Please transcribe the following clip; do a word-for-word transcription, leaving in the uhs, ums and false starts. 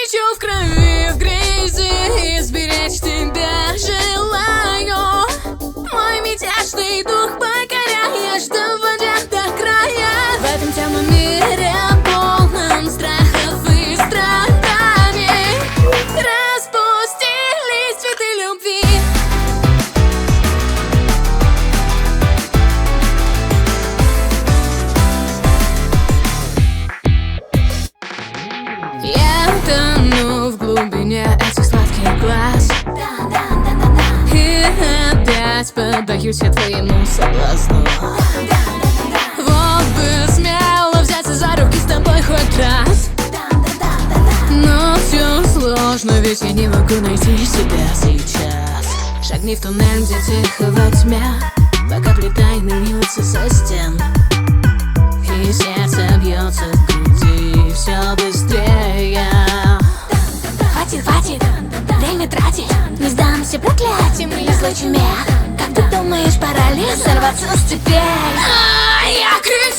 Еще в крови, в грязи, изберечь тебя желаю. Мой мятежный дух покоряешь, доводя до края. В этом темном мире, полном страхов и страданий, распустились цветы любви. Я тону в глубине этих сладких глаз, и опять поддаюсь я твоему соблазну. Вот бы смело взяться за руки с тобой хоть раз, но все сложно, ведь я не могу найти себя сейчас. Шагни в туннель, где тихо во тьме, пока плита тайны льется со стен, и сердце бьется в груди все быстрее. Хватит, хватит, время тратить, не сдамся проклятием или злой чуме. Как ты думаешь, пора ли сорваться с цепей? А, я кричу.